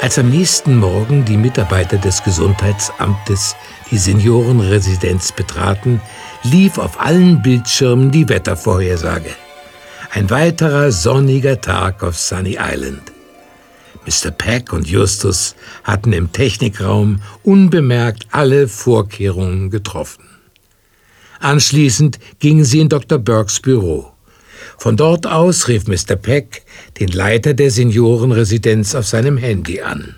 Als am nächsten Morgen die Mitarbeiter des Gesundheitsamtes die Seniorenresidenz betraten, lief auf allen Bildschirmen die Wettervorhersage. Ein weiterer sonniger Tag auf Sunny Island. Mr. Peck und Justus hatten im Technikraum unbemerkt alle Vorkehrungen getroffen. Anschließend gingen sie in Dr. Burkes Büro. Von dort aus rief Mr. Peck den Leiter der Seniorenresidenz auf seinem Handy an.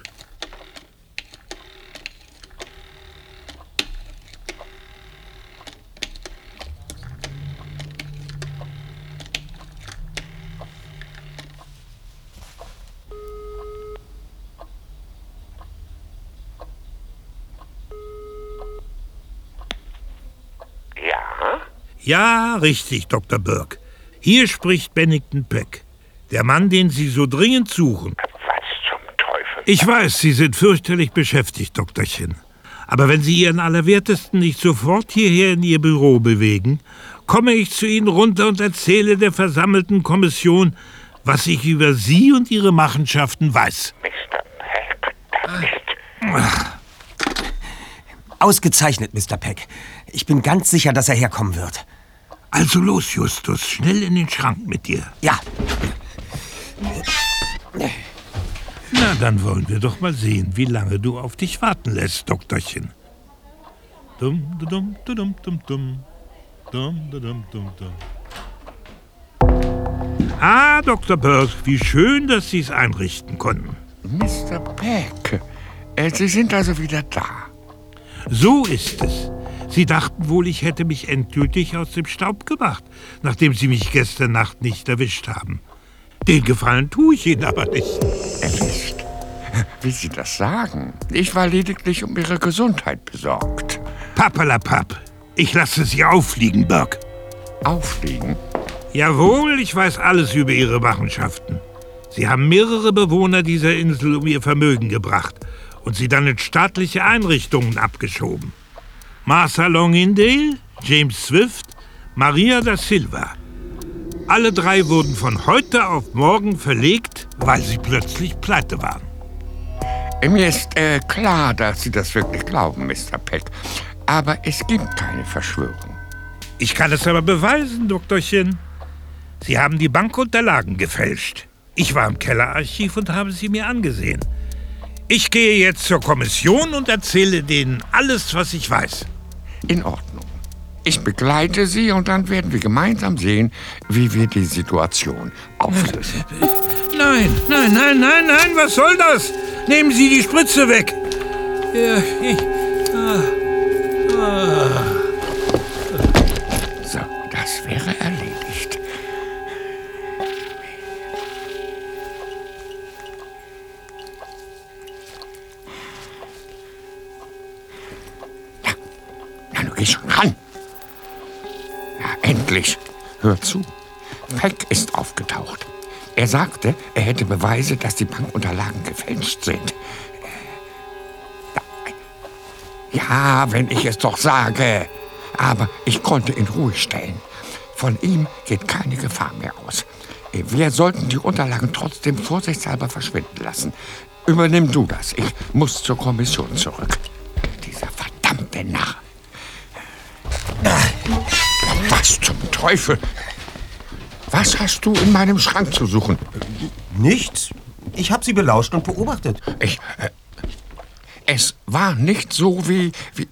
Ja, richtig, Dr. Burke. Hier spricht Bennington Peck. Der Mann, den Sie so dringend suchen. Was zum Teufel? Ich weiß, Sie sind fürchterlich beschäftigt, Doktorchen. Aber wenn Sie Ihren Allerwertesten nicht sofort hierher in Ihr Büro bewegen, komme ich zu Ihnen runter und erzähle der versammelten Kommission, was ich über Sie und Ihre Machenschaften weiß. Mr. Peck, das ist... Ausgezeichnet, Mr. Peck. Ich bin ganz sicher, dass er herkommen wird. Also los, Justus, schnell in den Schrank mit dir. Ja. Na, dann wollen wir doch mal sehen, wie lange du auf dich warten lässt, Doktorchen. Dum, dum, dum, dum, dum, dum. Dum, dum, dum, dum. Ah, Dr. Burke, wie schön, dass Sie es einrichten konnten. Mr. Peck, Sie sind also wieder da. So ist es. Sie dachten wohl, ich hätte mich endgültig aus dem Staub gemacht, nachdem Sie mich gestern Nacht nicht erwischt haben. Den Gefallen tue ich Ihnen aber nicht. Erwischt? Wie Sie das sagen? Ich war lediglich um Ihre Gesundheit besorgt. Pappalapapp. Ich lasse Sie auffliegen, Burke. Auffliegen? Jawohl, ich weiß alles über Ihre Machenschaften. Sie haben mehrere Bewohner dieser Insel um ihr Vermögen gebracht und sie dann in staatliche Einrichtungen abgeschoben. Martha Longindale, James Swift, Maria da Silva. Alle drei wurden von heute auf morgen verlegt, weil sie plötzlich pleite waren. Mir ist klar, dass Sie das wirklich glauben, Mr. Peck. Aber es gibt keine Verschwörung. Ich kann es aber beweisen, Doktorchen. Sie haben die Bankunterlagen gefälscht. Ich war im Kellerarchiv und habe sie mir angesehen. Ich gehe jetzt zur Kommission und erzähle denen alles, was ich weiß. In Ordnung. Ich begleite Sie und dann werden wir gemeinsam sehen, wie wir die Situation auflösen. Nein, was soll das? Nehmen Sie die Spritze weg. So, das wäre erledigt. Du gehst schon ran. Ja, endlich. Hör zu. Peck ist aufgetaucht. Er sagte, er hätte Beweise, dass die Bankunterlagen gefälscht sind. Ja, wenn ich es doch sage. Aber ich konnte ihn ruhig stellen. Von ihm geht keine Gefahr mehr aus. Wir sollten die Unterlagen trotzdem vorsichtshalber verschwinden lassen. Übernimm du das. Ich muss zur Kommission zurück. Dieser verdammte Narr. Was zum Teufel? Was hast du in meinem Schrank zu suchen? Nichts. Ich habe Sie belauscht und beobachtet. Es war nicht so wie...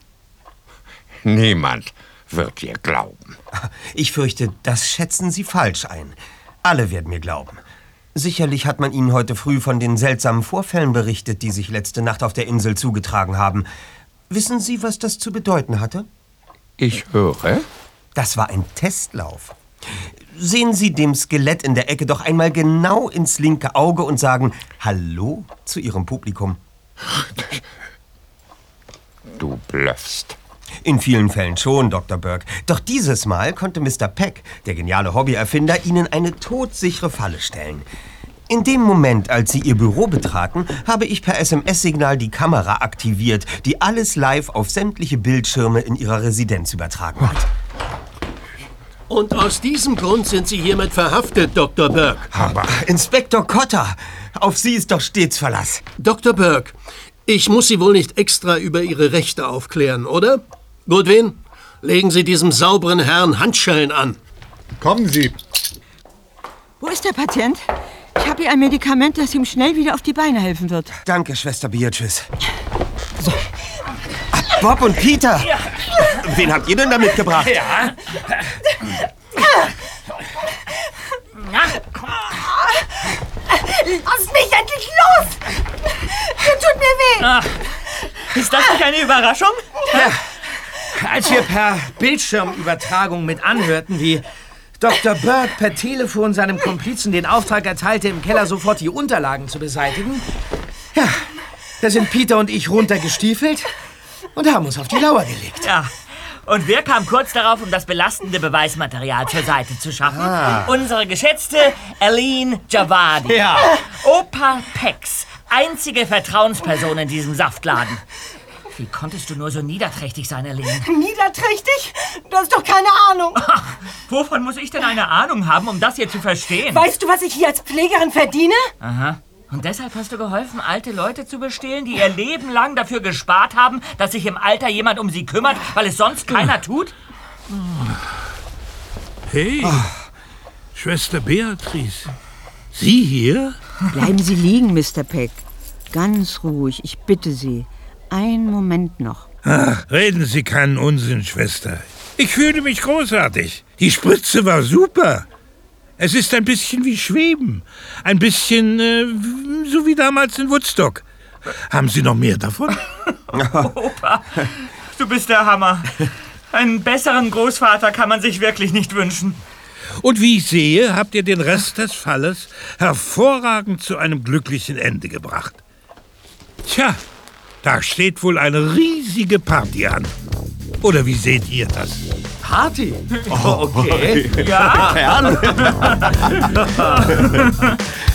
Niemand wird dir glauben. Ich fürchte, das schätzen Sie falsch ein. Alle werden mir glauben. Sicherlich hat man Ihnen heute früh von den seltsamen Vorfällen berichtet, die sich letzte Nacht auf der Insel zugetragen haben. Wissen Sie, was das zu bedeuten hatte? Ich höre. Das war ein Testlauf. Sehen Sie dem Skelett in der Ecke doch einmal genau ins linke Auge und sagen Hallo zu Ihrem Publikum. Du bluffst. In vielen Fällen schon, Dr. Burke. Doch dieses Mal konnte Mr. Peck, der geniale Hobbyerfinder, Ihnen eine todsichere Falle stellen. In dem Moment, als Sie Ihr Büro betraten, habe ich per SMS-Signal die Kamera aktiviert, die alles live auf sämtliche Bildschirme in Ihrer Residenz übertragen hat. Und aus diesem Grund sind Sie hiermit verhaftet, Dr. Burke. Aber Inspektor Cotter, Auf Sie ist doch stets Verlass. Dr. Burke, ich muss Sie wohl nicht extra über Ihre Rechte aufklären, oder? Goodwin, legen Sie diesem sauberen Herrn Handschellen an. Kommen Sie. Wo ist der Patient? Ich habe hier ein Medikament, das ihm schnell wieder auf die Beine helfen wird. Danke, Schwester Beatrice. So. Bob und Peter. Ja. Wen habt ihr denn da mitgebracht? Ja. Lass mich endlich los! Das tut mir weh! Ach, ist das nicht eine Überraschung? Ja. Als wir per Bildschirmübertragung mit anhörten, wie Dr. Burke per Telefon seinem Komplizen den Auftrag erteilte, im Keller sofort die Unterlagen zu beseitigen, ja, da sind Peter und ich runtergestiefelt und haben uns auf die Lauer gelegt. Ja. Und wer kam kurz darauf, um das belastende Beweismaterial zur Seite zu schaffen? Unsere geschätzte Aline Javadi. Ja. Opa Pecks, einzige Vertrauensperson in diesem Saftladen. Wie konntest du nur so niederträchtig sein, Aline? Niederträchtig? Du hast doch keine Ahnung. Ach, wovon muss ich denn eine Ahnung haben, um das hier zu verstehen? Weißt du, was ich hier als Pflegerin verdiene? Aha. Und deshalb hast du geholfen, alte Leute zu bestehlen, die ihr Leben lang dafür gespart haben, dass sich im Alter jemand um sie kümmert, weil es sonst keiner tut? Hey, Schwester Beatrice, Sie hier? Bleiben Sie liegen, Mr. Peck. Ganz ruhig, ich bitte Sie. Einen Moment noch. Ach, reden Sie keinen Unsinn, Schwester. Ich fühle mich großartig. Die Spritze war super. Es ist ein bisschen wie Schweben. Ein bisschen so wie damals in Woodstock. Haben Sie noch mehr davon? Opa, du bist der Hammer. Einen besseren Großvater kann man sich wirklich nicht wünschen. Und wie ich sehe, habt ihr den Rest des Falles hervorragend zu einem glücklichen Ende gebracht. Tja, da steht wohl eine riesige Party an. Oder wie seht ihr das? Party? Oh, okay. Ja.